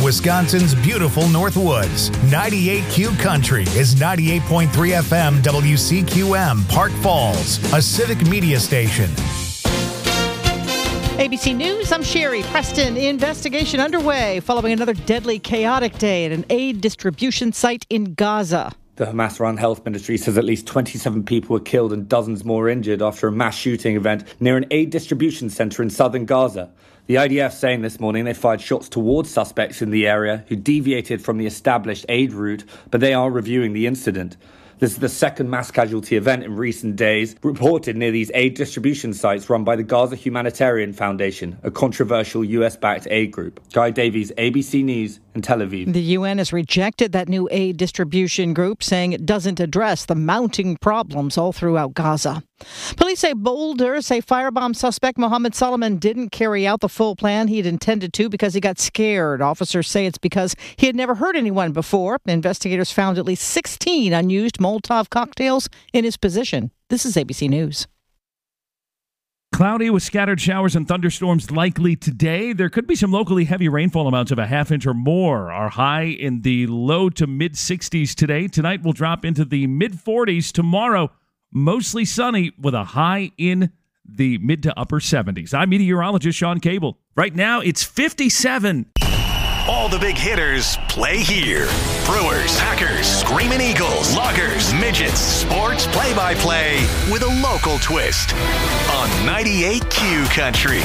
Wisconsin's beautiful Northwoods. 98Q Country is 98.3 FM WCQM, Park Falls, a civic media station. ABC News, I'm Sherry Preston. Investigation underway following another deadly, chaotic day at an aid distribution site in Gaza. The Hamas-run health ministry says at least 27 people were killed and dozens more injured after a mass shooting event near an aid distribution centre in southern Gaza. The IDF saying this morning they fired shots towards suspects in the area who deviated from the established aid route, but they are reviewing the incident. This is the second mass casualty event in recent days reported near these aid distribution sites run by the Gaza Humanitarian Foundation, a controversial US-backed aid group. Guy Davies, ABC News in Tel Aviv. The UN has rejected that new aid distribution group, saying it doesn't address the mounting problems all throughout Gaza. Police say Boulder say firebomb suspect Mohammed Solomon didn't carry out the full plan he had intended to because he got scared. Officers say it's because he had never hurt anyone before. Investigators found at least 16 unused Molotov cocktails in his possession. This is ABC News. Cloudy with scattered showers and thunderstorms likely today. There could be some locally heavy rainfall amounts of a half inch or more. Our high in the low to mid 60s today. Tonight will drop into the mid 40s. Tomorrow, mostly sunny with a high in the mid to upper 70s. I'm meteorologist Sean Cable. Right now, it's 57. All the big hitters play here. Brewers, Packers, Screaming Eagles, Loggers, Midgets, sports play-by-play with a local twist on 98Q Country.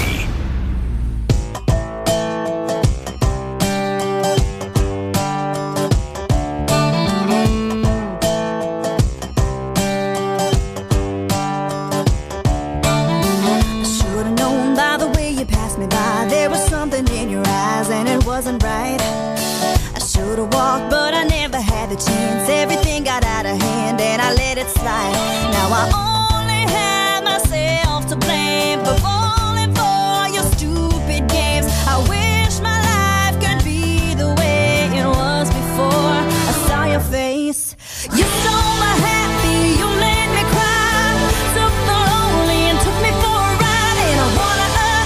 Wasn't right. I should have walked, but I never had the chance. Everything got out of hand and I let it slide. Now I only have myself to blame for falling for your stupid games. I wish my life could be the way it was before I saw your face. You stole my happy, you made me cry. Took the lonely and took me for a ride. And I wanna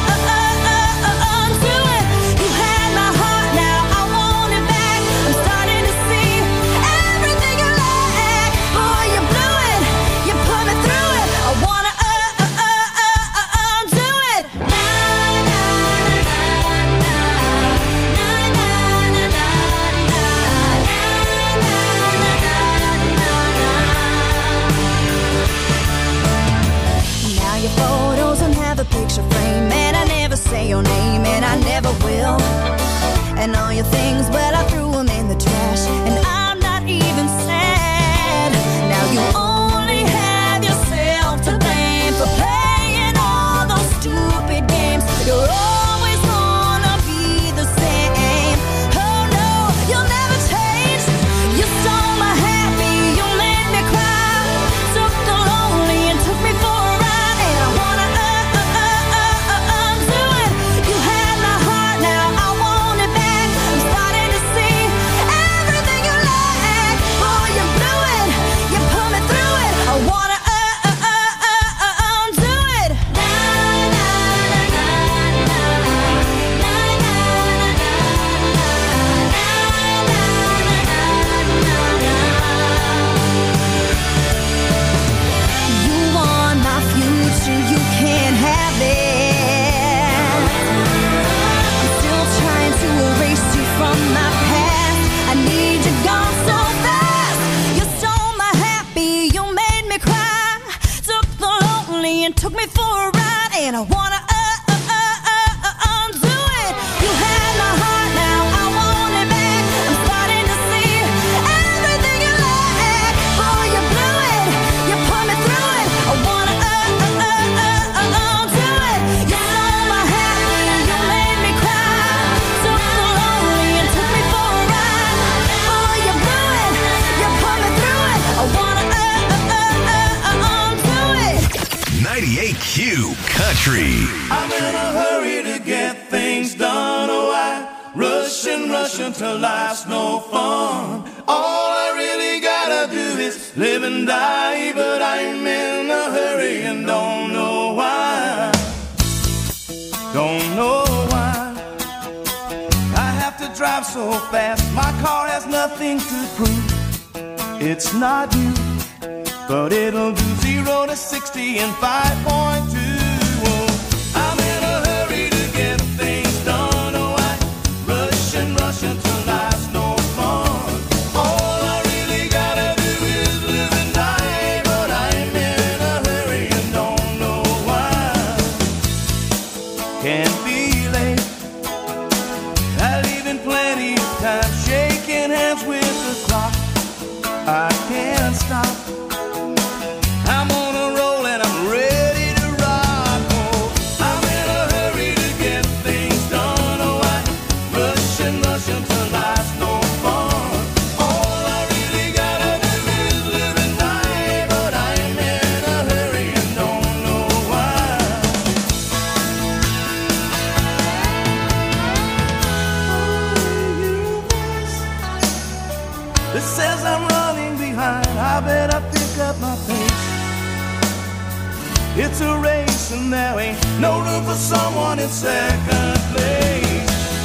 undo it. You had my heart, now I want it back. I'm starting to see everything you lack. Boy, you blew it, you put me through it. I wanna undo it. Na na na na na na Now your photos don't have a picture frame, and I never say your name, and I never will. And all your things, well, I threw them in the trash, and I'm not even sad. Now you only have yourself to blame for playing all those stupid games. You're always gonna be the same. Oh no, you'll never change. You stole my happy, you made me cry. Took the lonely and took me for a ride. And I wanna undo it. You had my heart, now I want it back. I'm starting to see everything you lack. Boy, you blew it, you put me through it. I wanna undo it. Na na na na You want my future, you can't have it. I'm still trying to erase you from my past. I need you gone so fast. You stole my happy, you made me cry. Took the lonely and took me for a ride. And I wanna undo it. You had my heart, now I want it back. I'm starting to see everything you lack. Boy, you blew it, you put me through it. I wanna undo it. You stole my happy, you made me cry. Took the lonely and took me for a ride. Boy, you blew it, you put me through it. I wanna undo it. 98Q Country. I'm in a hurry to get things done. Oh, I rush until life's no fun. All I really gotta do is live and die, but I'm in a hurry and don't know why. Don't know why. I have have to drive so fast. My car has nothing to prove. It's not you, but it'll do 0 to 60 in 5.2. Oh, I'm in a hurry to get things done. Oh, I rush until life's no fun. All I really gotta do is live and die, but I'm in a hurry and don't know why. Can't be late. I leave in plenty of time, shaking hands with the clock. I can't stop. I'm on a roll and I'm ready to rock. Oh, I'm in a hurry to get things done. Oh, I rush until life's no fun. All I really gotta do is live and die, but I'm in a hurry and don't know why. This says I'm running behind. I better pick up my pace. It's a race and there ain't no room for someone in second place.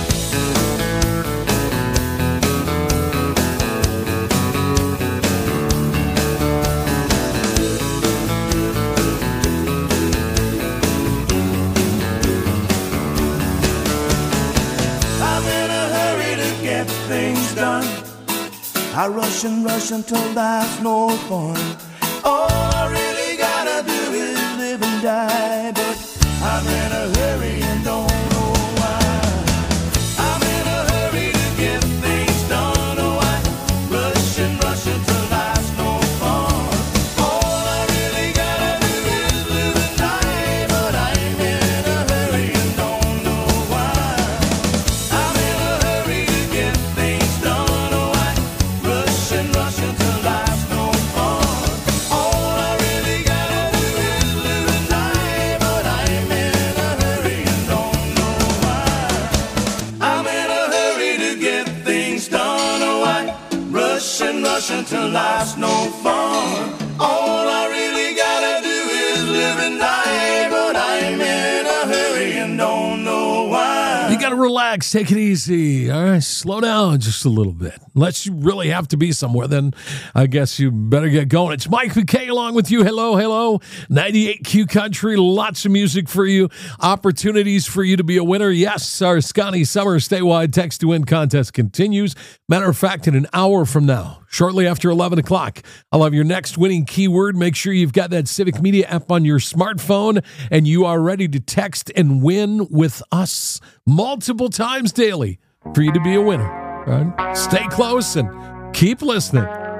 I'm in a hurry to get things done. I rush until life's no fun. All I really gotta do is live and die, but I'm in a hurry and don't know why. I'm in a hurry to get things done. Oh, I rush until life's no fun. All I really gotta do is live and die, but I'm in a hurry and don't know why. I'm in a hurry to get things done. Oh, I rush until life's no fun. All I really gotta do is live and die, but I'm in a hurry and don't know why. I'm in a hurry to get things done. Oh, I rush until life's no fun. All I really gotta do is live and die, but I'm in a hurry and don't know why. You got to relax, take it easy. All right, slow down just a little bit. Unless you really have to be somewhere, then I guess you better get going. It's Mike McKay along with you. Hello. 98Q Country, lots of music for you, opportunities for you to be a winner. Yes, our Scotty Summer statewide text to win contest continues. Matter of fact, in an hour from now, shortly after 11 o'clock, I'll have your next winning keyword. Make sure you've got that Civic Media app on your smartphone and you are ready to text and win with us multiple times daily for you to be a winner. Right? Stay close and keep listening.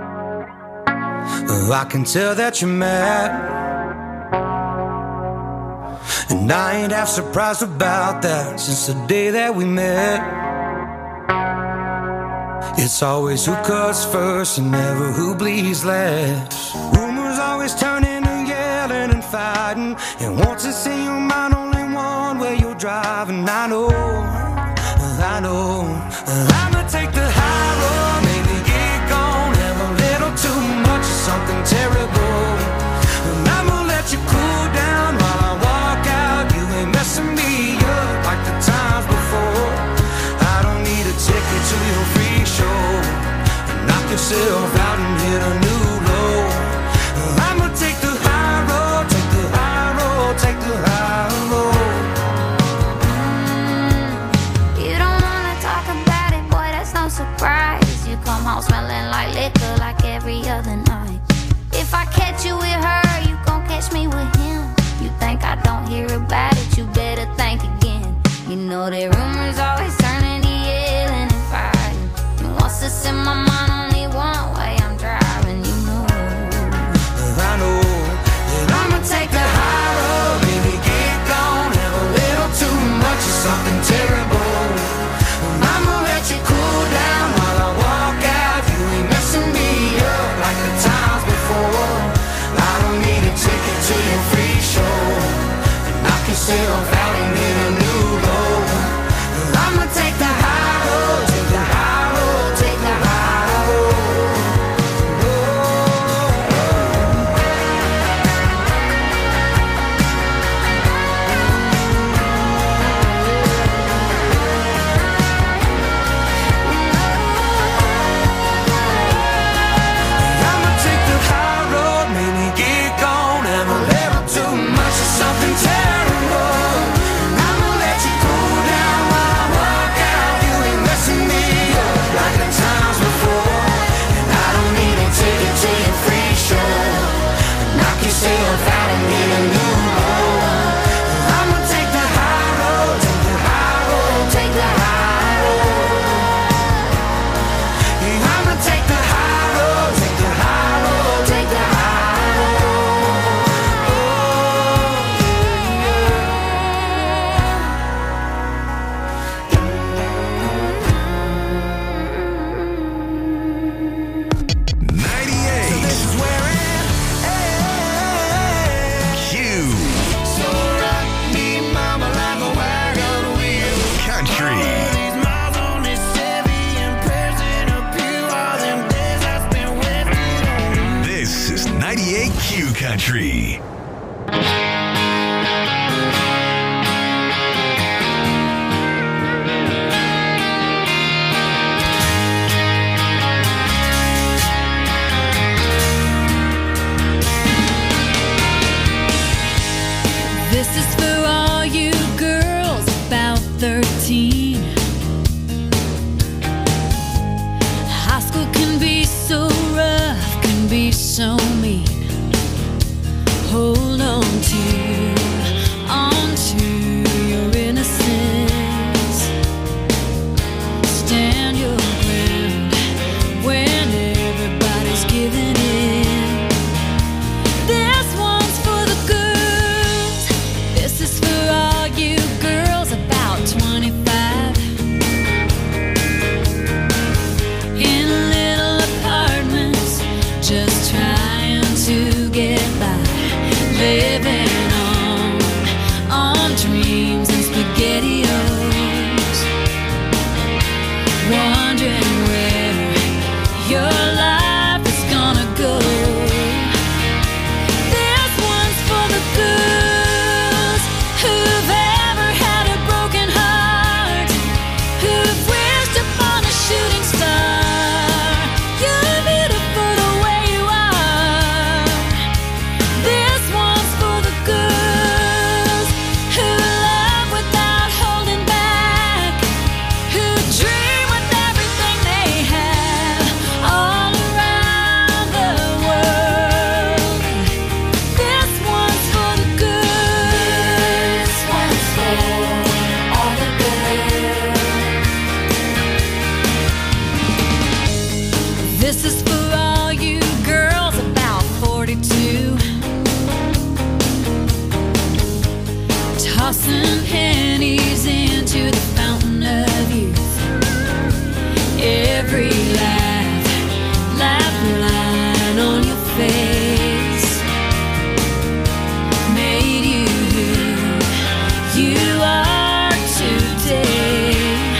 I can tell that you're mad, and I ain't half surprised about that. Since the day that we met, it's always who cuts first and never who bleeds last. Rumors always turn into yelling and fighting, and once it's in your mind, only one way you're driving. I know I'ma take the high road, maybe get gone, have a little too much of something terrible, and I'ma let you cool down while I walk out. You ain't messing me up like the times before. I don't need a ticket to your free show, knock yourself out and hit a new low. I'ma take the high road, take the high road, take the high road. Surprise, you come home smelling like liquor like every other night. If I catch you with her, you gon' catch me with him. You think I don't hear about it, you better think again. You know that rumors always turn into yelling and fighting, and once it's in my mind, only one way I'm driving. You know I know that I'ma take the high road, baby, get gone, have a little too much of something terrible. I'ma let you cool down while I walk out. You ain't messing me up like the times before. I don't need a ticket to your free show, knock yourself out and hit a new low. I'ma take Q Country. This is for all you girls about 13. High school can be so rough, can be so mean. Hold on to your innocence. Stand your ground when everybody's giving in. This one's for the girls. This is for all you girls about 25. In little apartments, just trying to get by. Living on dreams and SpaghettiOs. Wondering where your life is gonna go. This one's for the girls who've ever had a broken heart, who've wished upon a shooting star. You're beautiful the way you are. This one's for the girls who love without holding back, who dream with everything they have all around the world. This one's for the girls. This one's for all the girls. This is for all you girls about 42. Tossing pennies into the fountain of youth. Every laugh line on your face made you who you are today.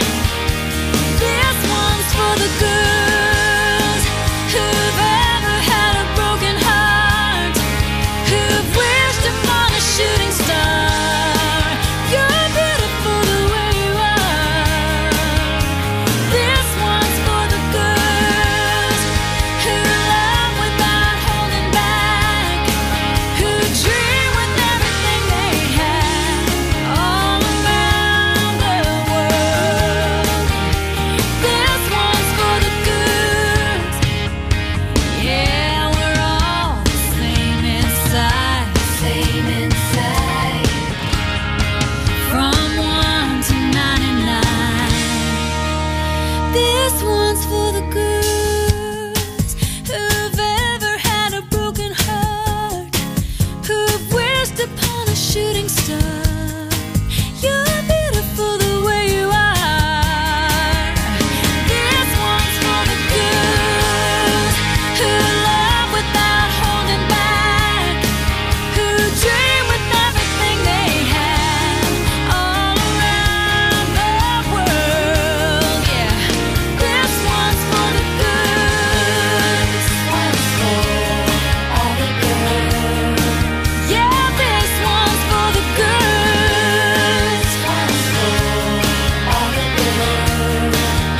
This one's for the girls who've ever had a broken heart, who've wished upon a shooting star. You're beautiful the way you are. This one's for the girls who love without holding back, who dream with everything they have all around the world. This one's for the girls. Yeah, we're all the same inside, same inside. From 1 to 99. This one's for the girls who've ever had a broken heart, who've wished upon a shooting star. You're beautiful the way you are. This one's for the girls who love without holding back, who dream with everything they have all around the world. Yeah, this one's for the girls. This one's for all the girls. Yeah, this one's for the girls. This one's for all the girls.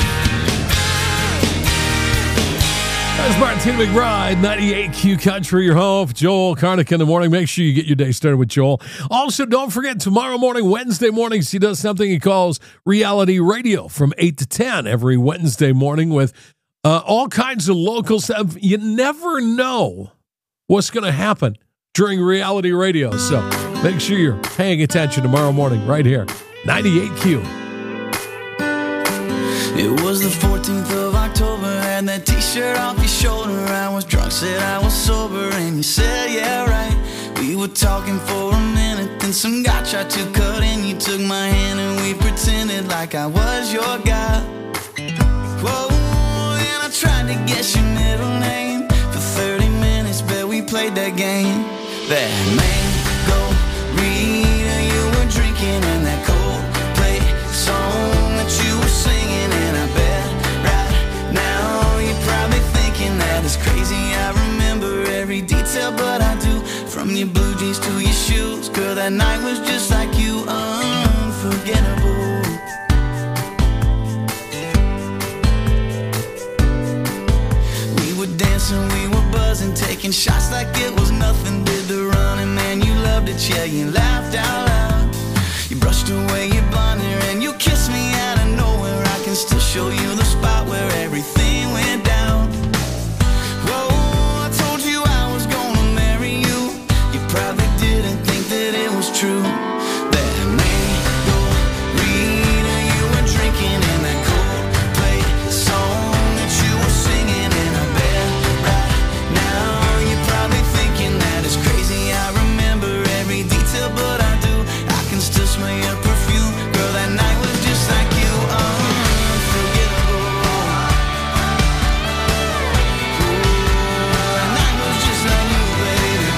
That's Martina McBride, 98 Q Country, your home. Joel Karnick in the morning. Make sure you get your day started with Joel. Also, don't forget, tomorrow morning, Wednesday mornings, he does something he calls Reality Radio from 8 to 10 every Wednesday morning with all kinds of local stuff. You never know what's going to happen during Reality Radio. So make sure you're paying attention tomorrow morning right here, 98 Q. It was the 14th of October, had that t-shirt off your shoulder. I was drunk, said I was sober, and you said, yeah, right. We were talking for a minute, then some guy tried to cut in. You took my hand and we pretended like I was your guy. Whoa, and I tried to guess your middle name. For 30 minutes, bet we played that game. That mango reader you were drinking, and that Coldplay song that you were singing. And I bet right now you're probably thinking that it's crazy. I remember every detail, but I do that night was just like you, unforgettable. We were dancing, we were buzzing, taking shots like it was nothing. Did the running, man, you loved it, yeah, you laughed out loud. You brushed away your blonde hair and you kissed me out of nowhere. I can still show you the spot where everything went down. Whoa, I told you I was gonna marry you. You probably didn't think that it was true. That margarita you were drinking in that Coldplay song that you were singing in our bed right now. You're probably thinking that it's crazy. I remember every detail, but I do. I can still smell your perfume. Girl, that night was just like you, unforgettable. That night was just like you, baby.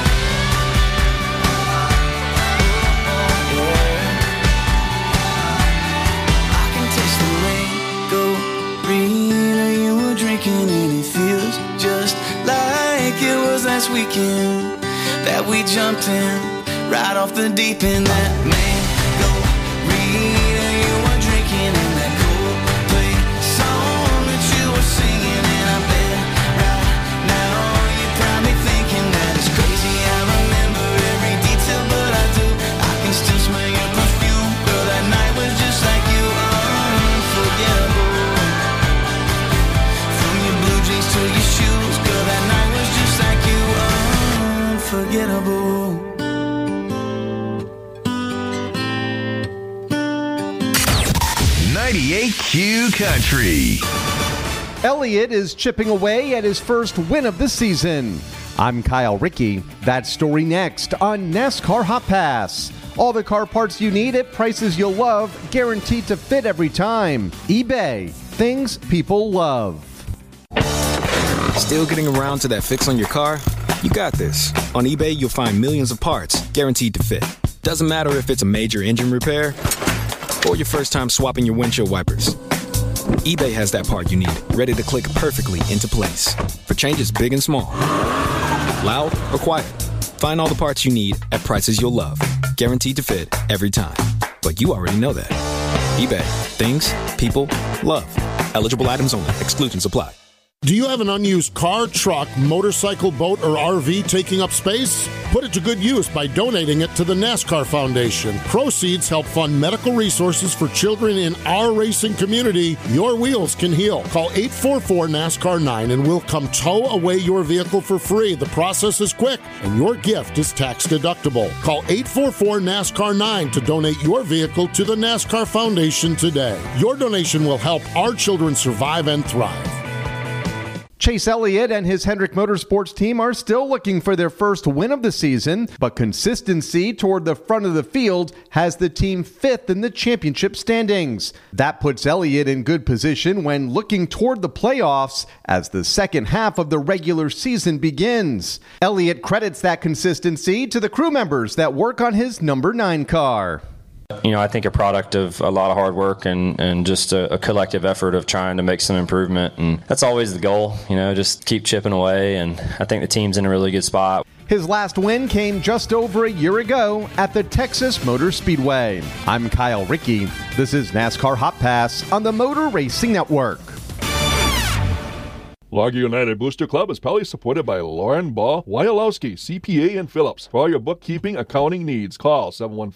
I can taste the margarita you were drinking, and it feels just like it was last weekend that we jumped in right off the deep end. That margarita you were drinking in that Coldplay song that you were singing in our bed right now. You're probably thinking that it's crazy. I remember every detail, but I do. I can still smell your perfume. Girl, that night was just like you, unforgettable. From your blue jeans to your shoes, girl, that night was just like you, unforgettable. 98Q Country. Elliott is chipping away at his first win of the season. I'm Kyle Rickey. That story next on NASCAR Hot Pass. All the car parts you need at prices you'll love, guaranteed to fit every time. eBay. Things people love. Still getting around to that fix on your car? You got this. On eBay, you'll find millions of parts guaranteed to fit. Doesn't matter if it's a major engine repair or your first time swapping your windshield wipers. eBay has that part you need, ready to click perfectly into place for changes big and small. Loud or quiet, find all the parts you need at prices you'll love, guaranteed to fit every time. But you already know that. eBay. Things people love. Eligible items only. Exclusions apply. Do you have an unused car, truck, motorcycle, boat, or RV taking up space? Put it to good use by donating it to the NASCAR Foundation. Proceeds help fund medical resources for children in our racing community. Your wheels can heal. Call 844-NASCAR-9 and we'll come tow away your vehicle for free. The process is quick and your gift is tax deductible. Call 844-NASCAR-9 to donate your vehicle to the NASCAR Foundation today. Your donation will help our children survive and thrive. Chase Elliott and his Hendrick Motorsports team are still looking for their first win of the season, but consistency toward the front of the field has the team fifth in the championship standings. That puts Elliott in good position when looking toward the playoffs as the second half of the regular season begins. Elliott credits that consistency to the crew members that work on his number 9 car. You know, I think a product of a lot of hard work and just a collective effort of trying to make some improvement. And that's always the goal, you know, just keep chipping away. And I think the team's in a really good spot. His last win came just over a year ago at the Texas Motor Speedway. I'm Kyle Rickey. This is NASCAR Hot Pass on the Motor Racing Network. Largo United Booster Club is proudly supported by Lauren Ball, Wyalowski, CPA, and Phillips. For all your bookkeeping, accounting needs, call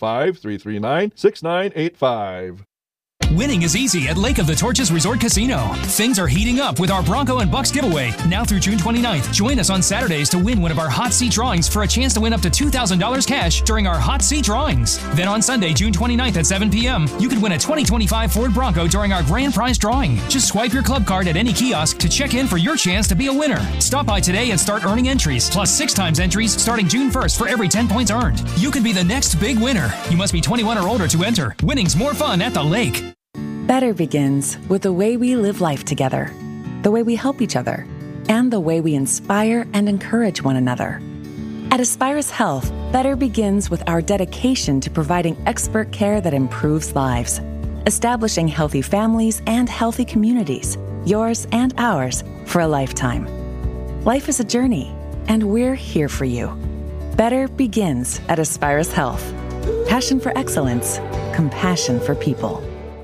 715-339-6985. Winning is easy at Lake of the Torches Resort Casino. Things are heating up with our Bronco and Bucks giveaway. Now through June 29th, join us on Saturdays to win one of our hot seat drawings for a chance to win up to $2,000 cash during our hot seat drawings. Then on Sunday, June 29th at 7 p.m., you could win a 2025 Ford Bronco during our grand prize drawing. Just swipe your club card at any kiosk to check in for your chance to be a winner. Stop by today and start earning entries, plus 6 times entries starting June 1st for every 10 points earned. You could be the next big winner. You must be 21 or older to enter. Winning's more fun at the lake. Better begins with the way we live life together, the way we help each other, and the way we inspire and encourage one another. At Aspirus Health, better begins with our dedication to providing expert care that improves lives, establishing healthy families and healthy communities, yours and ours, for a lifetime. Life is a journey, and we're here for you. Better begins at Aspirus Health. Passion for excellence. Compassion for people.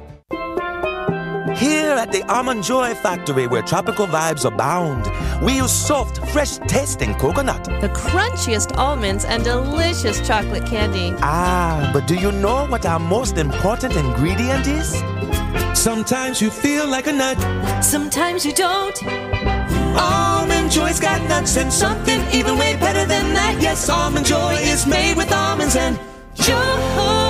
Here at the Almond Joy Factory, where tropical vibes abound, we use soft, fresh-tasting coconut. The crunchiest almonds and delicious chocolate candy. Ah, but do you know what our most important ingredient is? Sometimes you feel like a nut. Sometimes you don't. Almond Joy's got nuts and something even way better than that. Yes, Almond Joy is made with almonds and joy.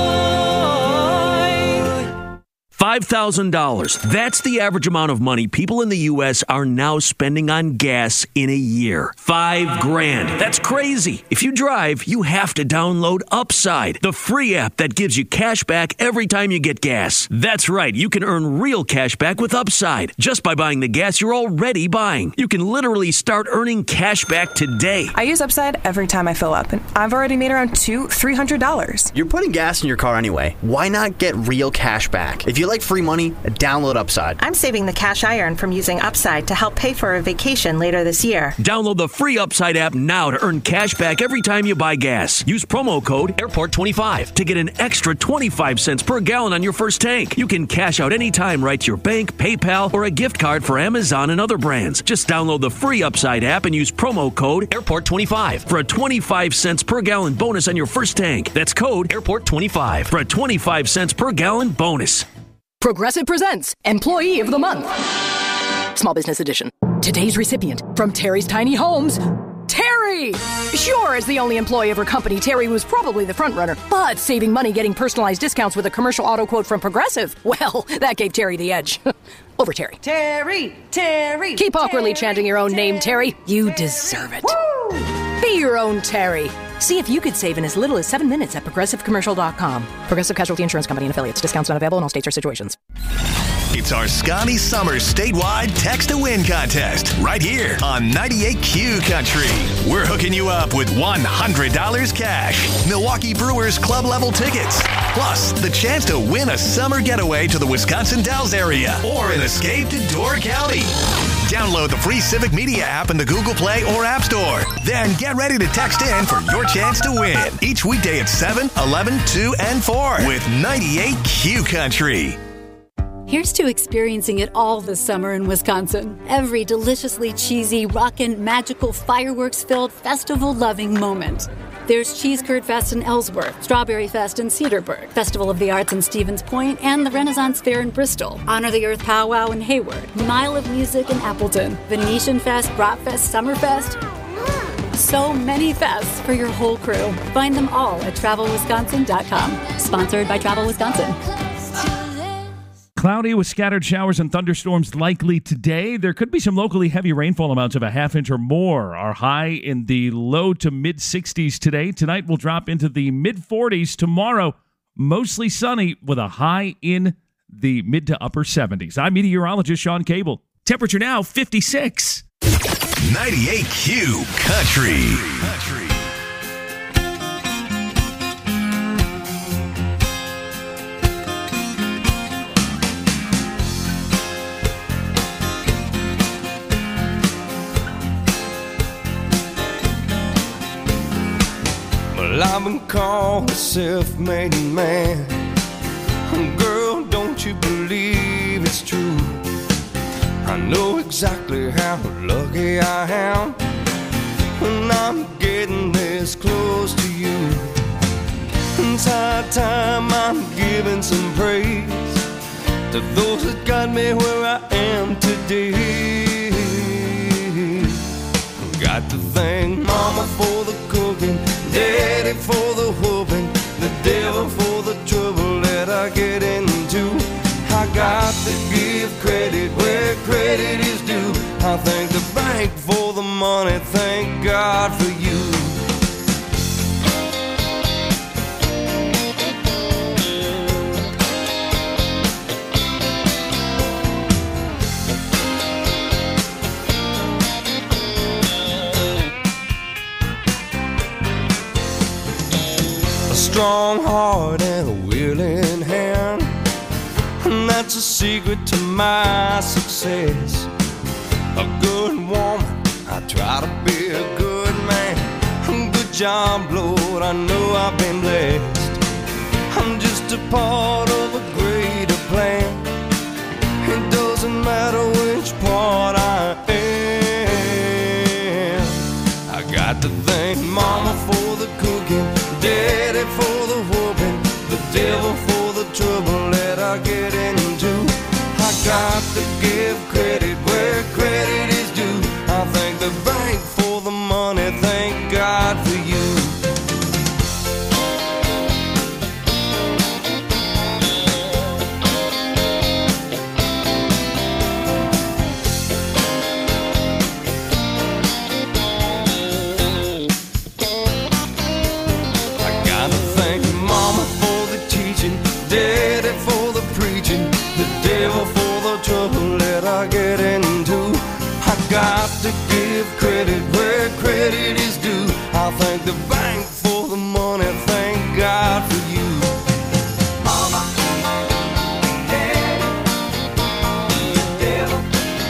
$5,000. That's the average amount of money people in the U.S. are now spending on gas in a year. $5,000. That's crazy. If you drive, you have to download Upside, the free app that gives you cash back every time you get gas. That's right. You can earn real cash back with Upside just by buying the gas you're already buying. You can literally start earning cash back today. I use Upside every time I fill up, and I've already made around $200-$300. You're putting gas in your car anyway. Why not get real cash back? If you like free money, download Upside. I'm saving the cash I earn from using Upside to help pay for a vacation later this year. Download the free Upside app now to earn cash back every time you buy gas. Use promo code AIRPORT25 to get an extra 25 cents per gallon on your first tank. You can cash out anytime right to your bank, PayPal, or a gift card for Amazon and other brands. Just download the free Upside app and use promo code AIRPORT25 for a 25 cents per gallon bonus on your first tank. That's code AIRPORT25 for a 25 cents per gallon bonus. Progressive presents Employee of the Month. Small Business Edition. Today's recipient from Terry's Tiny Homes, Terry! Sure, as the only employee of her company, Terry was probably the front runner, but saving money getting personalized discounts with a commercial auto quote from Progressive, well, that gave Terry the edge. Over Terry. Terry! Terry! Keep awkwardly chanting your own name, Terry. You deserve it. Woo! Be your own Terry. See if you could save in as little as 7 minutes at ProgressiveCommercial.com. Progressive Casualty Insurance Company and Affiliates. Discounts not available in all states or situations. It's our Scotty Summers statewide text to win contest right here on 98Q Country. We're hooking you up with $100 cash, Milwaukee Brewers club level tickets, plus the chance to win a summer getaway to the Wisconsin Dells area or an escape to Door County. Download the free Civic Media app in the Google Play or App Store. Then get ready to text in for your chance to win each weekday at 7, 11, 2, and 4 with 98Q Country. Here's to experiencing it all this summer in Wisconsin. Every deliciously cheesy, rockin', magical, fireworks-filled, festival-loving moment. There's Cheese Curd Fest in Ellsworth, Strawberry Fest in Cedarburg, Festival of the Arts in Stevens Point, and the Renaissance Fair in Bristol, Honor the Earth Powwow in Hayward, Mile of Music in Appleton, Venetian Fest, Bratfest, Summerfest. So many fests for your whole crew. Find them all at TravelWisconsin.com. Sponsored by Travel Wisconsin. Cloudy with scattered showers and thunderstorms likely today. There could be some locally heavy rainfall amounts of a half inch or more. Our high in the low to mid 60s today. Tonight will drop into the mid 40s. Tomorrow, mostly sunny with a high in the mid to upper 70s. I'm meteorologist Sean Cable. Temperature now 56. 98Q Country. Well, I've been called a self-made man. Girl, don't you believe it's true? I know exactly how lucky I am when I'm getting this close to you. It's high time I'm giving some praise to those that got me where I am today. Got to thank Mama for the cooking, Daddy for the whooping, the devil for the trouble that I get into. I got to give credit where credit is due. I thank the bank for the money, thank God for you. A strong heart and a willing hand, and that's a secret to my success. A good woman, I try to be a good man. Good job, Lord, I know I've been blessed. just a part of a greater plan. It doesn't matter which part I am. I got to thank Mama for the cooking, Daddy for the whooping, the devil for the trouble that I get into. I got to give credit where credit is due. I thank the bank for the money, thank God for you. Daddy for the preaching, the devil for the trouble that I get into. I got to give credit where credit is due. I thank the bank for the money, thank God for you. Mama, Daddy, the devil.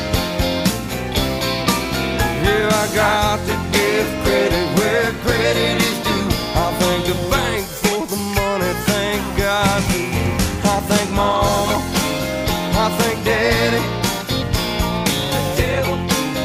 Yeah, I got to give credit where credit is due. I thank the bank for the money, thank God for you. I thank Mama, I thank Daddy, the devil.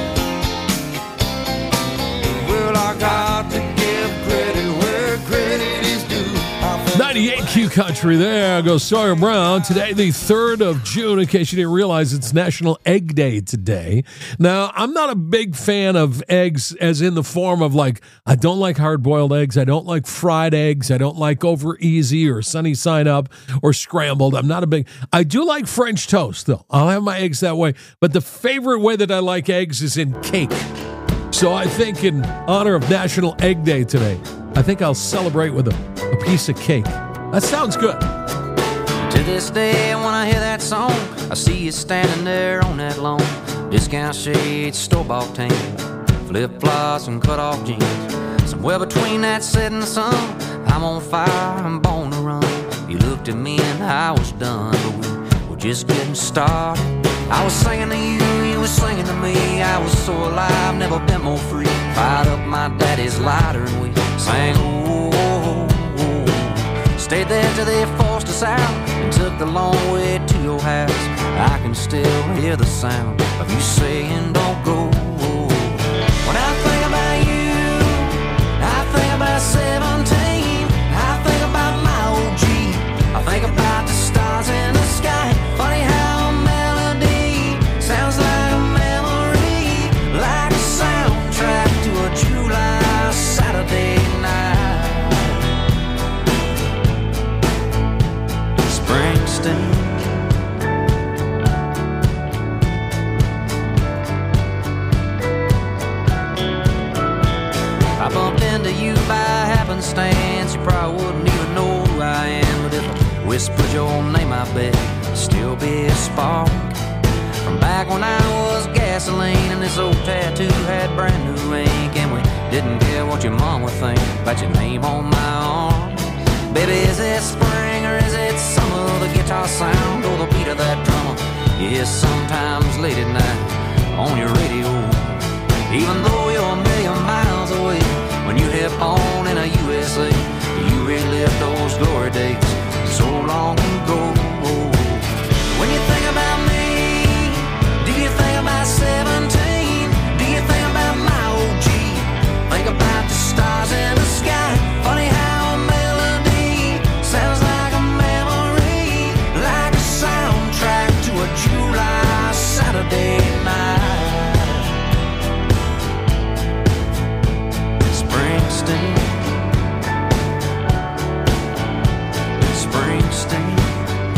Well, I got to give credit where credit is due. 98 Q Country, there goes Sawyer Brown. Today, the 3rd of June, in case you didn't realize, it's National Egg Day today. Now, I'm not a big fan of eggs as in the form of like, I don't like hard-boiled eggs. I don't like fried eggs. I don't like over easy or sunny side up or scrambled. I'm not a big, I do like French toast, though. I'll have my eggs that way. But the favorite way that I like eggs is in cake. So I think in honor of National Egg Day today, I think I'll celebrate with a piece of cake. That sounds good. To this day, when I hear that song, I see you standing there on that lawn. Discount shades, store-bought tan, flip-flops and cut-off jeans. Somewhere between that setting sun, I'm on fire, I'm born to run. You looked at me and I was done, but we were just getting started. I was singing to you, you were singing to me. I was so alive, never been more free. Fired up my daddy's lighter and we sang, oh, oh, oh. Stayed there till they forced us out and took the long way to your house. I can still hear the sound of you saying don't go. When I think about you, I think about 17. I think about my old Jeep. I think about the stars in the sky. Funny how a melody sounds like a memory, like a soundtrack to a July Saturday night. Springsteen. I bumped into you by happenstance. You probably wouldn't even know who I am, but if I whispered your name, I bet it'd still be a spark from back when I was gasoline and this old tattoo had brand new ink, and we didn't care what your mom would think about your name on my arm. Baby, is it spring or is it summer? The guitar sound or the beat of that drummer? Yes, sometimes late at night on your radio. Even though you're a million miles away, when you hit on in a USA, you relive those glory days so long ago. When you think about me, do you think about 17? Do you think about my old Jeep? Think about the stars in the sky. Funny how a melody sounds like a memory, like a soundtrack to a July Saturday night. Springsteen.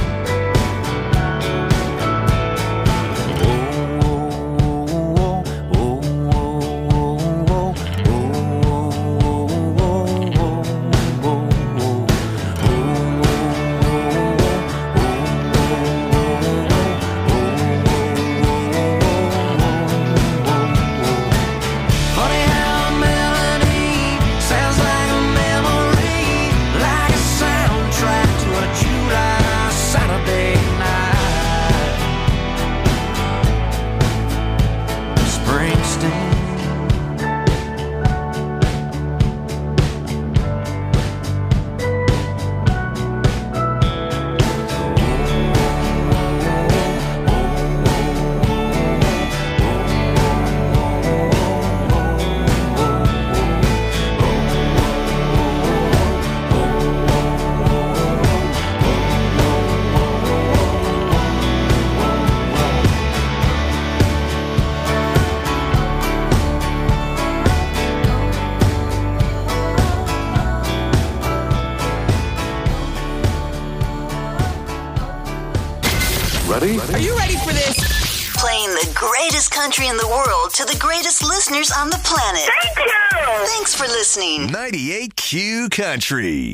Ready? Are you ready for this? Playing the greatest country in the world to the greatest listeners on the planet. Thank you. Thanks for listening. 98Q Country.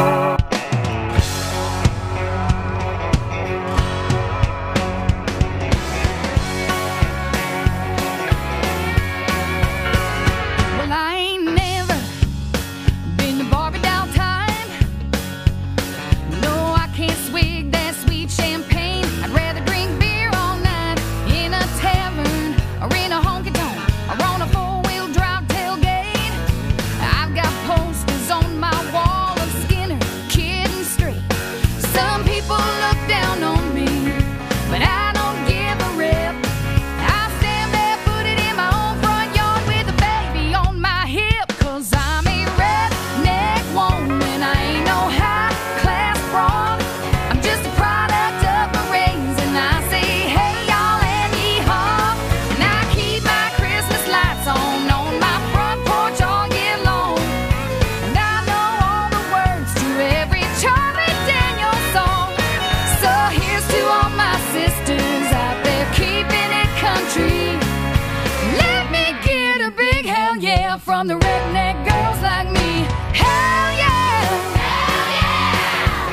Well, I ain't never been to Barbie doll time. No, I can't swig that sweet champagne. I'd rather drink beer all night in a tavern or in a honky-tonk or on a four-wheel drive tailgate. I've got posters on my wall of Skinner, Kid and Straight. Some people look down on me, but I don't give a rip. I stand barefooted in my own front yard with a baby on my hip. 'Cause I'm a redneck woman, I ain't no high-class broad. I'm just a product of my raising. I say, hey, y'all, and yee-haw. And I keep my Christmas lights on my front porch all year long. And I know all the words to every Charlie Daniels song. So here's to all my sisters out there keeping it country. Let me get a big hell yeah from the redneck girls like me. Hell yeah! Hell yeah!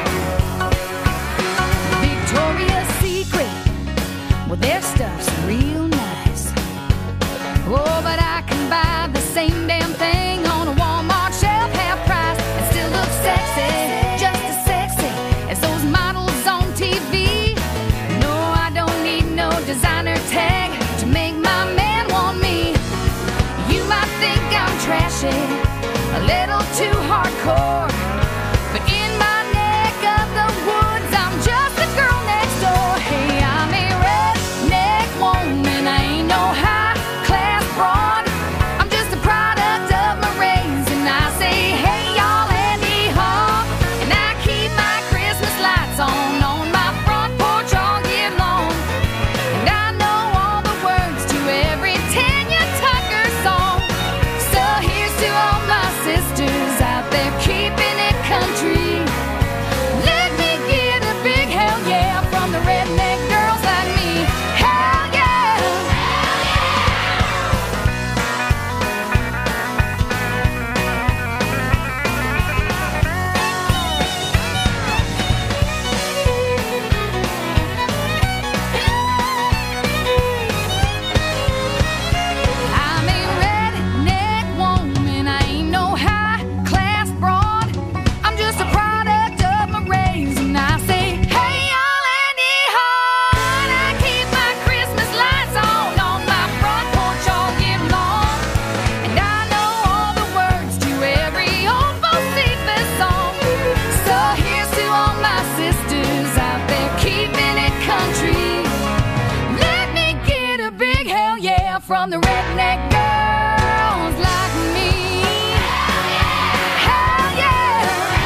Victoria's Secret, well, their stuff's real nice. Oh, but I can buy the same damn thing on a Walmart shelf, half price, and still look sexy, just as sexy as those models on TV. No, I don't need no designer tag to make my man want me. You might think I'm trashy, a little too hardcore, but in my neck of the woods, I'm just a girl next door. Hey, I'm a redneck woman, I ain't no high-class broad. I'm just a product of my raising. I say, hey, y'all, and yee-haw. And I keep my Christmas lights on my front porch all year long. And I know all the words to every Tanya Tucker song. So here's to all my sisters out there keeping it country. Let me get a big hell yeah from the redneck girls like me. Hell yeah! I'm a redneck woman, I ain't no high-class broad. I'm just a product of my raising. I say, hey, y'all, and yee-haw. And I keep my Christmas lights on my front porch all year long. And I know all the words to every old Bocephus song. So here's to all my sisters out there keeping it country. Let me get a big hell yeah from the redneck girls like me. Hell yeah!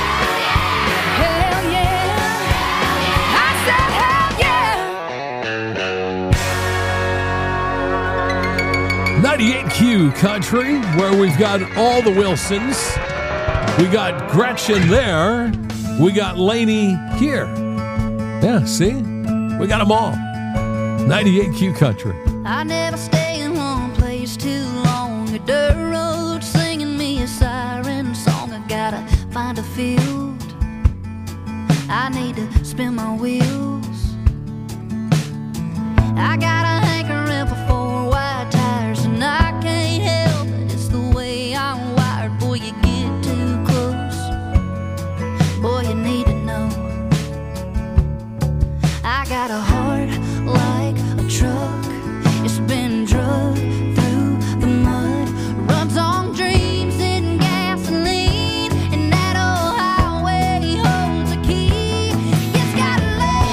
Hell yeah! I said hell yeah! 98Q Country, where we've got all the Wilsons. We got Gretchen there. We got Lainey here. Yeah, see? We got them all. 98Q Country. I never stay in one place too long. A dirt road singing me a siren song. I gotta find a field. I need to spin my wheels. I got a hankering for four white tires, and I can't help it. It's the way I'm wired. Boy, you get too close. Boy, you need to know. I got a heart like a truck. It's been drugged through the mud. Runs on dreams and gasoline. And that old highway holds a key. It's got legs.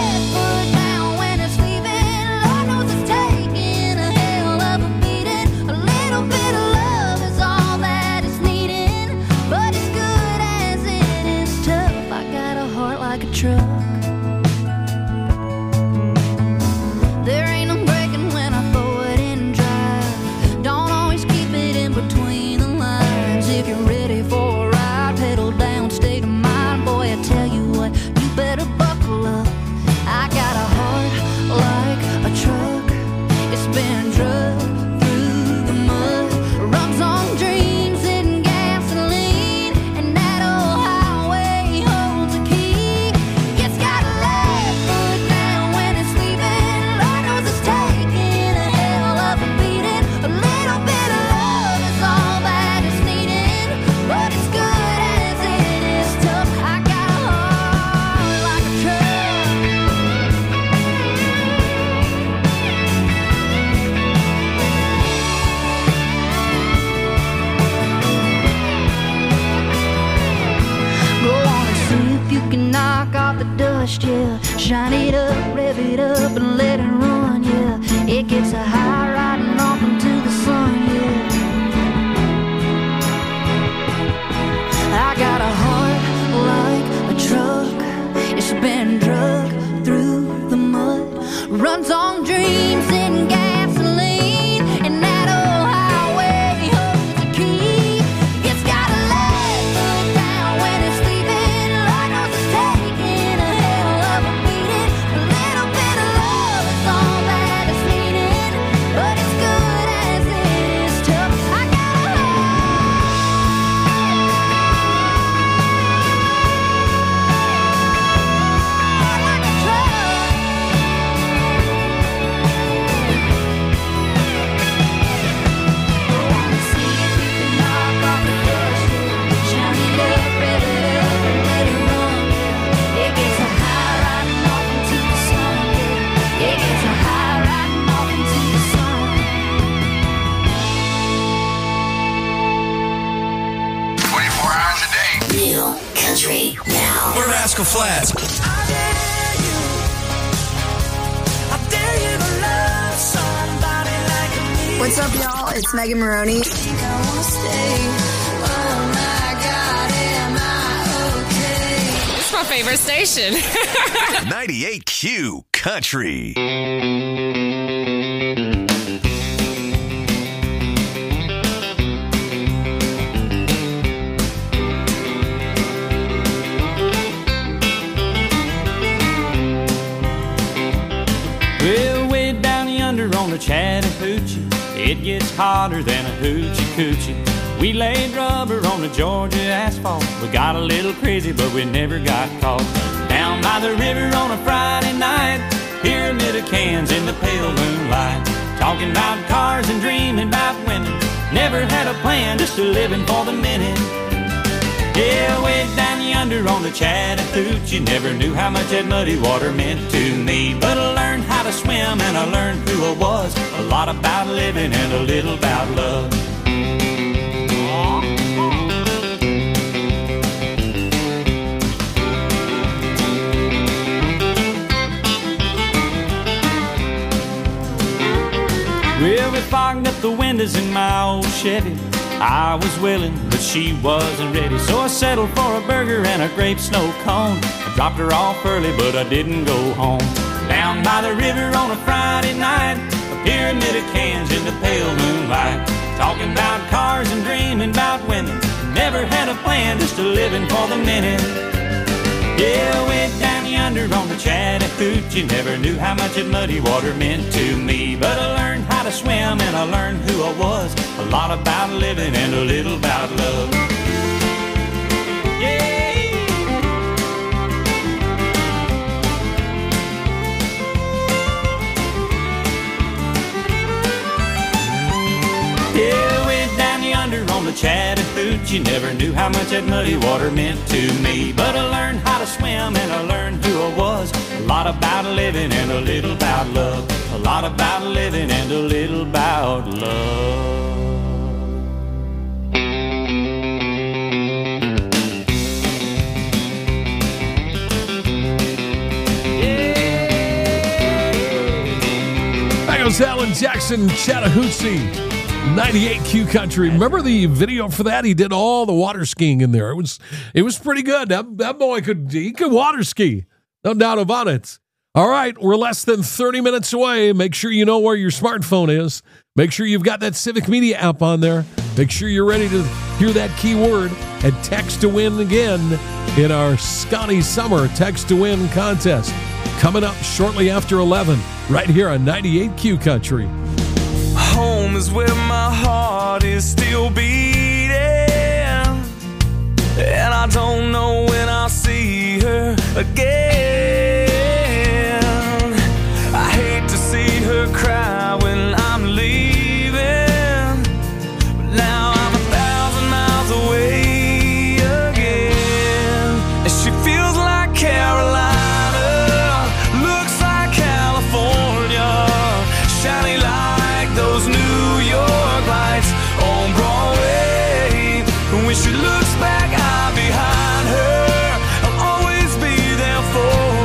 first, yeah. Shine it up, rev it up, and let it run, yeah. It gets a high riding off into the sun, yeah. I got a heart like a truck. It's been drugged through the mud. Runs on dreams and gasoline. And that old highway holds the key. It's got a let foot down when it's sleeping. Lord knows it's taking a hell of a beating. A little bit of love is all that it's needing. But it's good as it is tough. I got a Country now. We're Rascal Flats. What's up, y'all? It's Megan Maroney. It's my favorite station. 98Q Country. Well, way down yonder on the Chattahoochee, it gets hotter than a hoochie coochie. We laid rubber on the Georgia asphalt. We got a little crazy, but we never got caught. Down by the river on a Friday night, pyramid of cans in the pale moonlight. Talking about cars and dreaming about women. Never had a plan, just a living for the minute. Yeah, way down yonder on the Chattahoochee, never knew how much that muddy water meant to me. But I learned how to swim and I learned who I was. A lot about living and a little about love. Well, we fogged up the windows in my old Chevy. I was willing, but she wasn't ready. So I settled for a burger and a grape snow cone. I dropped her off early, but I didn't go home. Down by the river on a Friday night, a pyramid of cans in the pale moonlight. Talking about cars and dreaming about women. Never had a plan, just a living for the minute. Yeah, way down yonder on the Chattahoochee, never knew how much that muddy water meant to me. But I learned how to swim and I learned who I was. A lot about living and a little about love. Yeah, way down yonder on the Chattahoochee, never knew how much that muddy water meant to me. But I learned how to swim and I learned who I was. A lot about living and a little about love. A lot about living and a little about love. That goes Alan Jackson, Chattahoochee. 98Q Country. Remember the video for that? He did all the water skiing in there. It was pretty good. That boy could water ski. No doubt about it. All right, we're less than 30 minutes away. Make sure you know where your smartphone is. Make sure you've got that Civic Media app on there. Make sure you're ready to hear that keyword and text to win again in our Scotty Summer Text to Win contest. Coming up shortly after 11, right here on 98Q Country. Home is where my heart is still beating, and I don't know when I'll see her again. I hate to see her cry when I'm leaving, but now I'm 1,000 miles away again. And she feels like Carolina, looks like California, shiny like those New York lights on Broadway. When she looks back, I'm behind her. I'll always be there for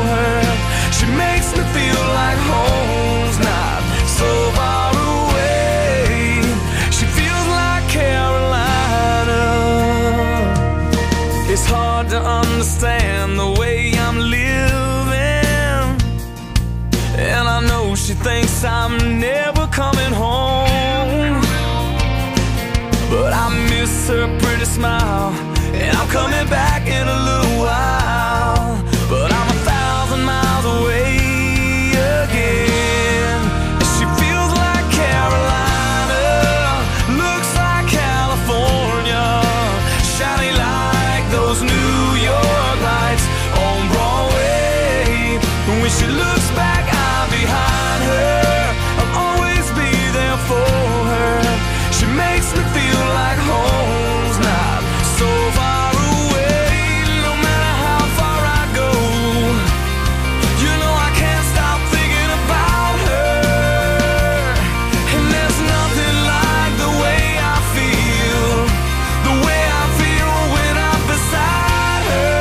smile. And I'm coming back in a little while, but I'm 1,000 miles away again. She feels like Carolina, looks like California, shiny like those New York lights on Broadway. When she looks back, I'm behind her. I'll always be there for her. She makes me feel like home's not so far away. No matter how far I go, you know I can't stop thinking about her. And there's nothing like the way I feel when I'm beside her.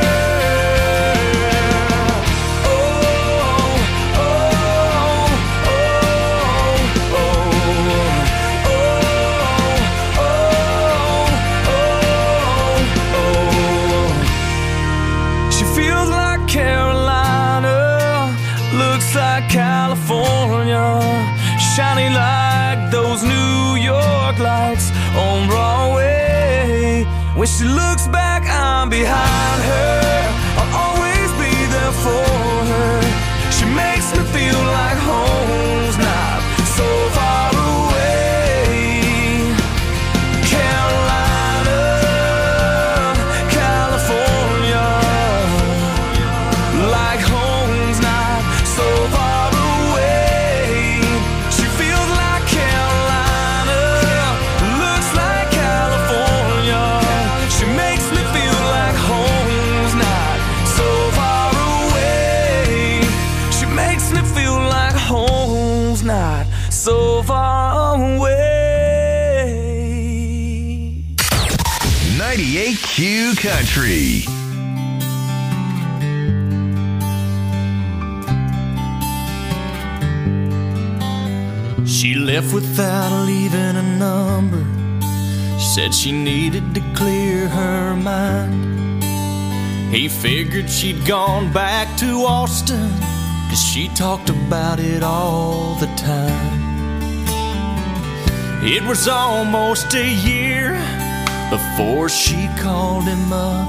She feels like Carolina, looks like California, shiny like those New York lights on Broadway. When she looks back, I'm behind her. I'll always be there for her. She makes me feel like home's not so far away. Carolina, California, like home's not so far away. She feels like Carolina, looks like California. She makes me feel like home's not so far away. She makes me feel like home's not so far away. 98Q Country. She left without leaving a number. She said she needed to clear her mind. He figured she'd gone back to Austin, 'cause she talked about it all the time. It was almost a year before she called him up.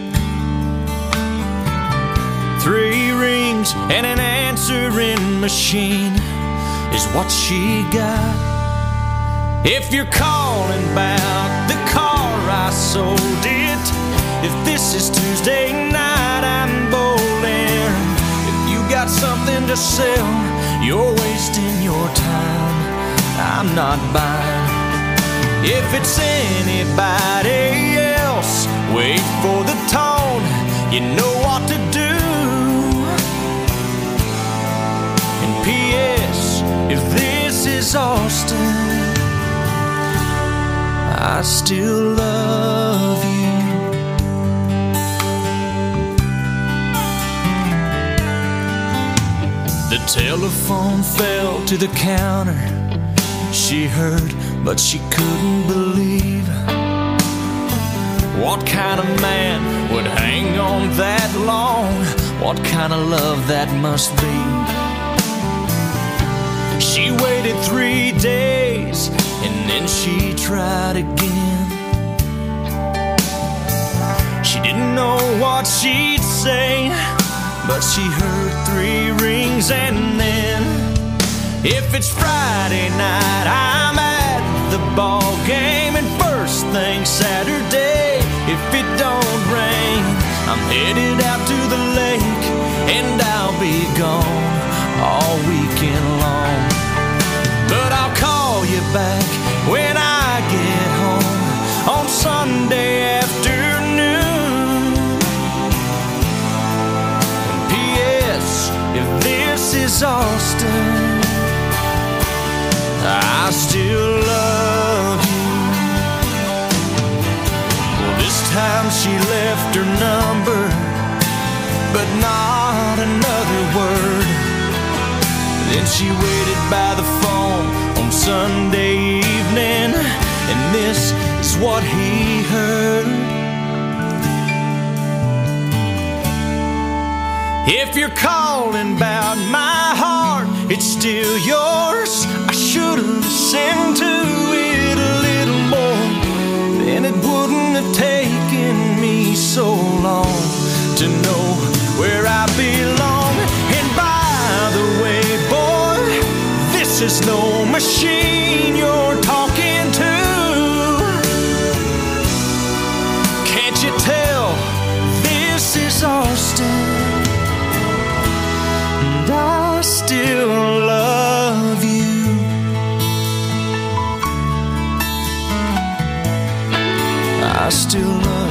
3 rings and an answering machine is what she got. If you're calling about the car, I sold it. If this is Tuesday night, I'm bowling. If you got something to sell, you're wasting your time. I'm not buying. If it's anybody else, wait for the tone. You know what to do. And P.S. if this is Austin, I still love you. The telephone fell to the counter. She heard, but she couldn't believe. What kind of man would hang on that long? What kind of love that must be? She waited 3 days, and then she tried again. She didn't know what she'd say, but she heard 3 rings, and then if it's Friday night, I'm at the ball game, and first thing Saturday, if it don't rain, I'm headed out to the lake, and I'll be gone all weekend long. But I'll call you back when I get home on Sunday afternoon. And P.S. if this is Austin, I still love you. Well, this time she left her number, but not another word. Then she waited by the phone on Sunday evening, and this is what he heard. If you're calling about my heart, it's still yours. I should have listened to it a little more, then it wouldn't have taken to know where I belong. And by the way, boy, this is no machine you're talking to. Can't you tell this is Austin? And I still love you. I still love you.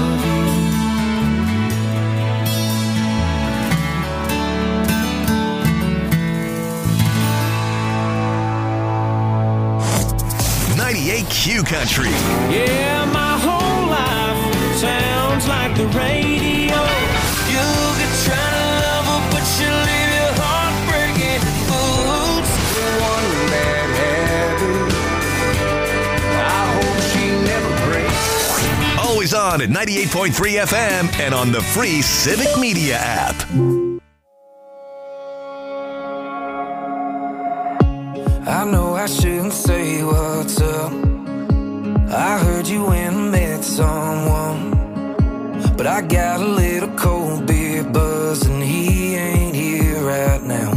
Q Country. Yeah, my whole life sounds like the radio. You could try to love her, but she'll leave your heart breaking. Oops, one bad habit. I hope she never breaks. Always on at 98.3 FM and on the free Civic Media app. I know I shouldn't say what's up. I heard you went and met someone, but I got a little cold beer buzz and he ain't here right now.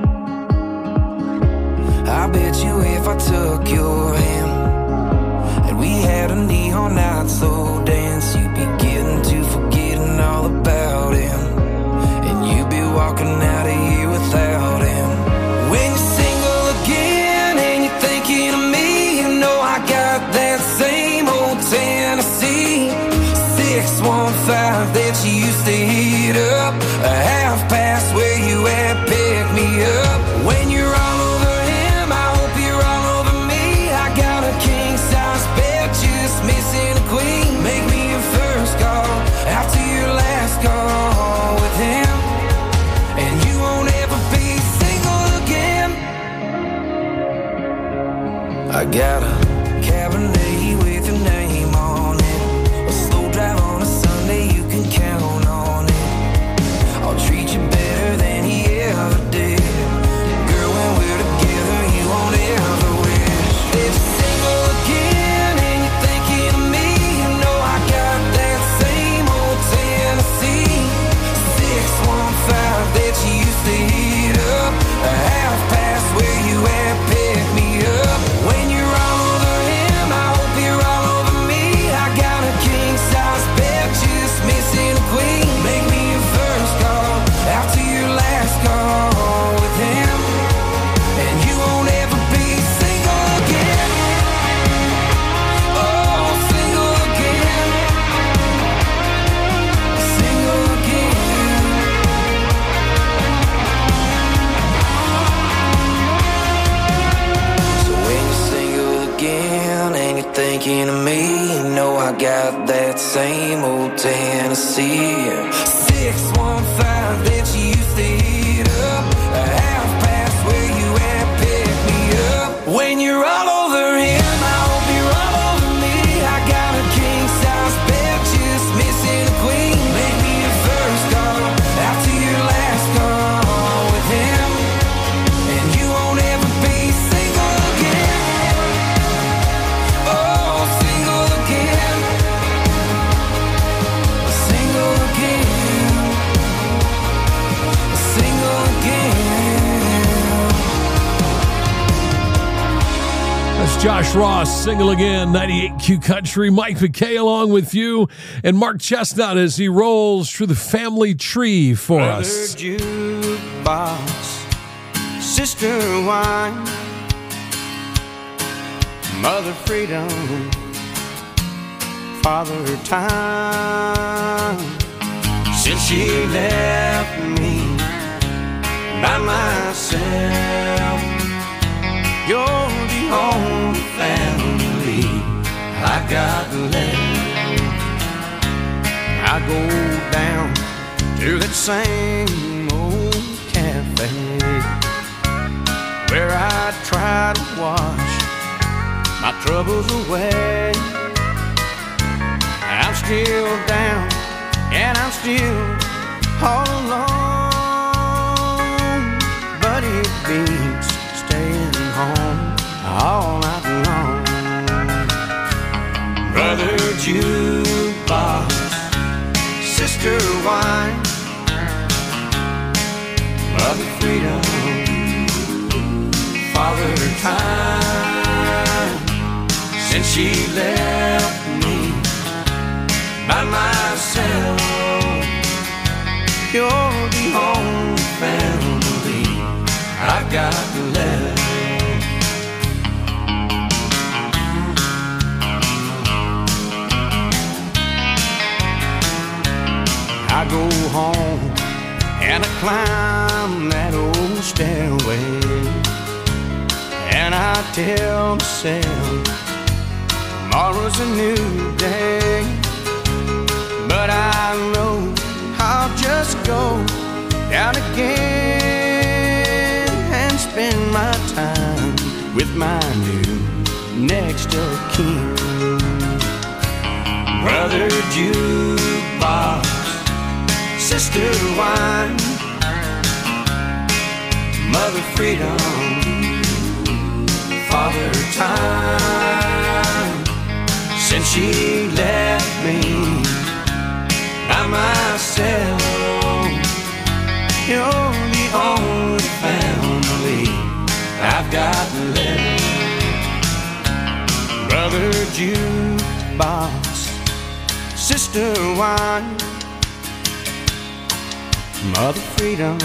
I bet you if I took your hand and we had a neon night slow dance, you'd be getting to forgetting all about him, and you'd be walking out of here without him. When you're single again and you're thinking of me, you know I got that same old Tennessee 615 that you used to heat up, a half past where you at, pick me up. When you're all over him, I hope you're all over me. I got a king size bed, just missing a queen. Make me your first call after your last call with him, and you won't ever be single again. I got a Cabernet with your name on it, a slow drive on a Sunday, you can count on it. I'll treat you better than he ever did. Girl, when we're together, you won't ever wish that you're single again and you're thinking of me. You know I got that same old Tennessee 615 that you used to heat up, a half past where you at, pick me up. When you're all over him, I hope you're all over me. I got a king size bed, just missing a queen. Make me your first call after your last call with him, and you won't ever be single again. Oh, single again. Single again. So when you're single again and you're thinking of me, you know I got that same old Tennessee 615 that you used to heat up, a half past where you at, pick me up. When you're all over him, I hope you're all over me. I got a king size bed, just missing a queen. Make me your first call after your last call with him, and you won't ever be single again. Oh, single again. Single again. Single again. That's Josh Ross, Single Again, 98Q Country. Mike McKay along with you, and Mark Chestnut as he rolls through the family tree for us. Brother jukebox, sister wine, mother freedom, father time. Since she left me by myself, you're the only family I got left. I go down to that same old cafe where I try to wash my troubles away. I'm still down and I'm still all alone, but it beats staying home all night long. Brother jukebox, sister wine, freedom, Father Time, since she left me by myself. You're the only family I've got left. I go home and I climb that old stairway, and I tell myself tomorrow's a new day. But I know I'll just go down again and spend my time with my new next of kin. Brother Jukebox, Sister Wine, Mother Freedom, Father Time, since she left me by myself. You're the only family I've got left. Brother Jukebox, Sister Wine, Mother Freedom,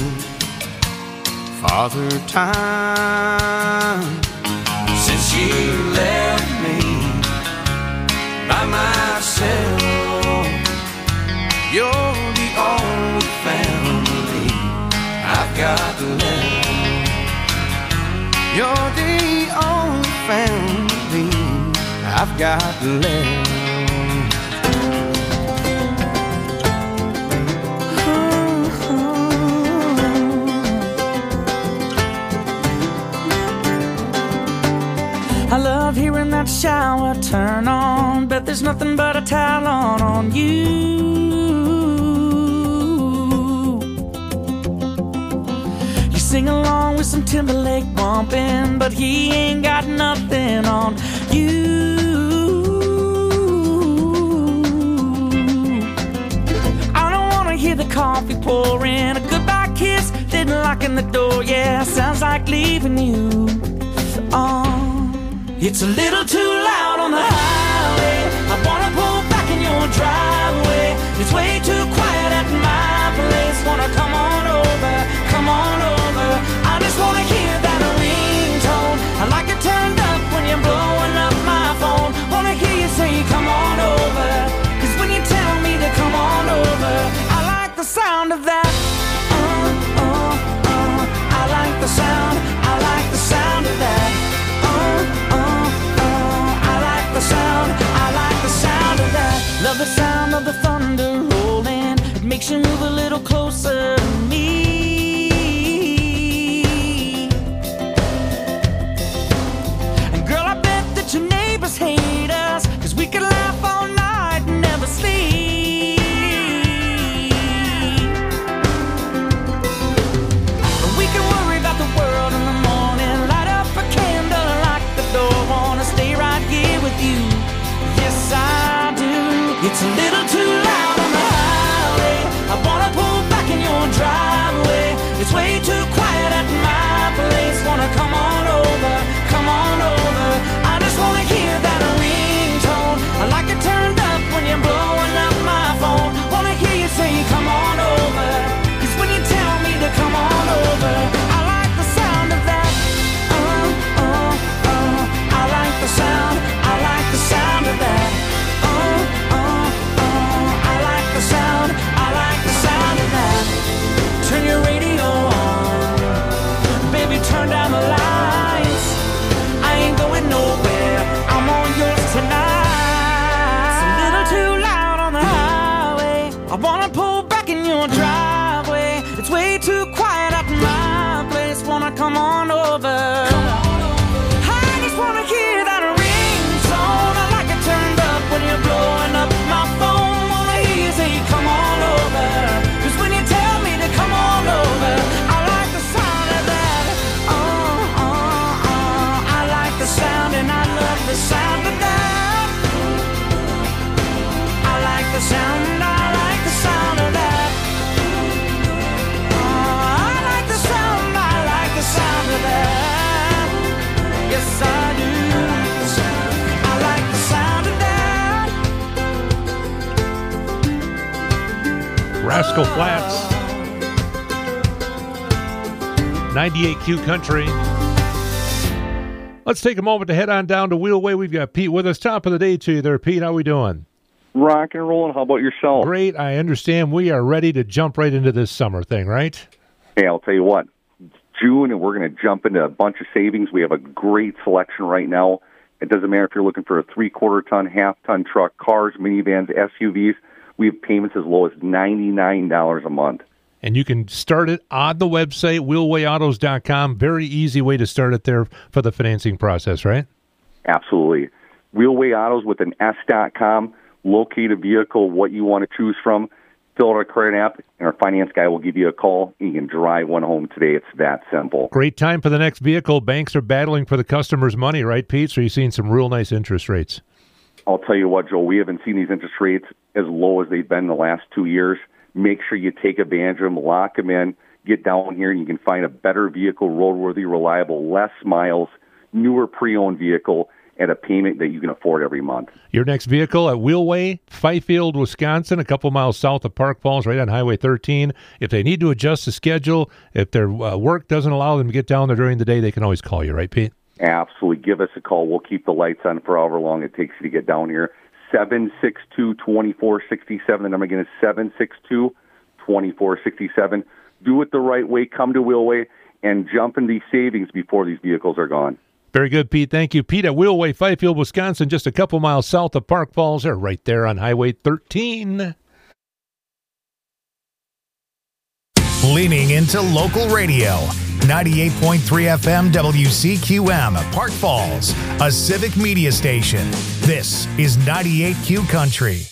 Father Time, since she left me by myself. You're the only family I've got left. You're the only family I've got left. I love hearing that shower turn on, bet there's nothing but a towel on you. You sing along with some Timberlake bumping, but he ain't got nothing on you. I don't wanna hear the coffee pouring, a goodbye kiss, then locking the door. Yeah, sounds like leaving you. It's a little too loud on the highway. I wanna pull back in your driveway. It's way too quiet at my place. Wanna come on over, come on over. I just wanna hear that ringtone. I like it turned up when you're blowing up my phone. Wanna hear you say come on over, 'cause when you tell me to come on over, I like the sound of that. I like the sound, I like the sound of that. Sound, I like the sound of that. Love the sound of the thunder rolling. It makes you move a little closer to me. And girl, I bet that your neighbors hate us, 'cause we could laugh all night and never sleep. And we can worry about the world in the morning. Light up a candle, lock the door. Wanna stay right here with you. Yes, I do. It's a little too loud on the highway. I wanna pull back in your driveway. It's way too quiet at my place. Wanna come on over, come on over. I just wanna hear that ringtone. I like it turned up when you're blowing up my phone. Wanna hear you say come on over, 'cause when you tell me to come on over, I like the sound of that. I like the sound, I like the sound of that. I Rascal Flats. 98Q Country. Let's take a moment to head on down to Wheelway. We've got Pete with us. Top of the day to you there, Pete. How we doing? Rock and rolling. How about yourself? Great. I understand we are ready to jump right into this summer thing, right? Hey, I'll tell you what. It's June, and we're going to jump into a bunch of savings. We have a great selection right now. It doesn't matter if you're looking for a 3/4-ton, half-ton truck, cars, minivans, SUVs. We have payments as low as $99 a month. And you can start it on the website, wheelwayautos.com. Very easy way to start it there for the financing process, right? Absolutely. Wheelway Autos with an S.com. Locate a vehicle, what you want to choose from, fill out a credit app, and our finance guy will give you a call, and you can drive one home today. It's that simple. Great time for the next vehicle. Banks are battling for the customer's money, right, Pete? So you're seeing some real nice interest rates. I'll tell you what, Joe, we haven't seen these interest rates as low as they've been the last 2 years. Make sure you take advantage of them, lock them in, get down here, and you can find a better vehicle, roadworthy, reliable, less miles, newer pre-owned vehicle at a payment that you can afford every month. Your next vehicle at Wheelway, Fifield, Wisconsin, a couple miles south of Park Falls, right on Highway 13. If they need to adjust the schedule, if their work doesn't allow them to get down there during the day, they can always call you, right, Pete? Absolutely. Give us a call. We'll keep the lights on for however long it takes you to get down here. 762-2467. The number again is 762-2467. Do it the right way. Come to Wheelway and jump in these savings before these vehicles are gone. Very good, Pete. Thank you. Pete at Wheelway, Fifield, Wisconsin, just a couple miles south of Park Falls. They're right there on Highway 13. Leaning into local radio. 98.3 FM WCQM, Park Falls, a civic media station. This is 98Q Country.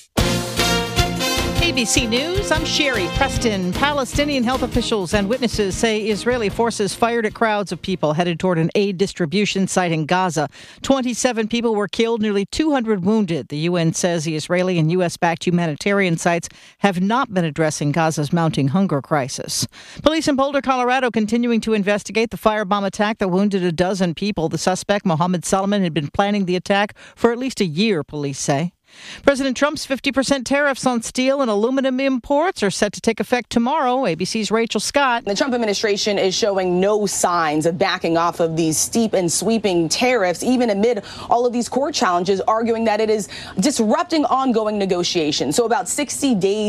ABC News, I'm Sherry Preston. Palestinian health officials and witnesses say Israeli forces fired at crowds of people headed toward an aid distribution site in Gaza. 27 people were killed, nearly 200 wounded. The UN says the Israeli and U.S.-backed humanitarian sites have not been addressing Gaza's mounting hunger crisis. Police in Boulder, Colorado, continuing to investigate the firebomb attack that wounded a dozen people. The suspect, Mohammed Solomon, had been planning the attack for at least a year, police say. President Trump's 50% tariffs on steel and aluminum imports are set to take effect tomorrow. ABC's Rachel Scott. The Trump administration is showing no signs of backing off of these steep and sweeping tariffs, even amid all of these court challenges, arguing that it is disrupting ongoing negotiations. So about 60 days